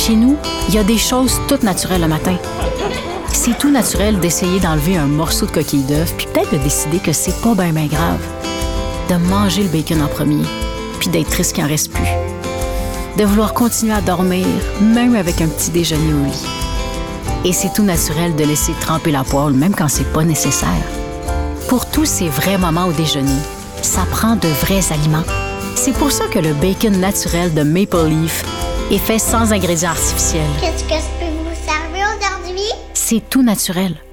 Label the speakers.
Speaker 1: Chez nous, il y a des choses toutes naturelles le matin. C'est tout naturel d'essayer d'enlever un morceau de coquille d'œuf, puis peut-être de décider que c'est pas ben grave. De manger le bacon en premier, puis d'être triste qu'il en reste plus. De vouloir continuer à dormir, même avec un petit déjeuner au lit. Et c'est tout naturel de laisser tremper la poêle, même quand c'est pas nécessaire. Pour tous ces vrais moments au déjeuner, ça prend de vrais aliments. C'est pour ça que le bacon naturel de Maple Leaf est fait sans ingrédients artificiels.
Speaker 2: Qu'est-ce que je peux vous servir aujourd'hui?
Speaker 1: C'est tout naturel.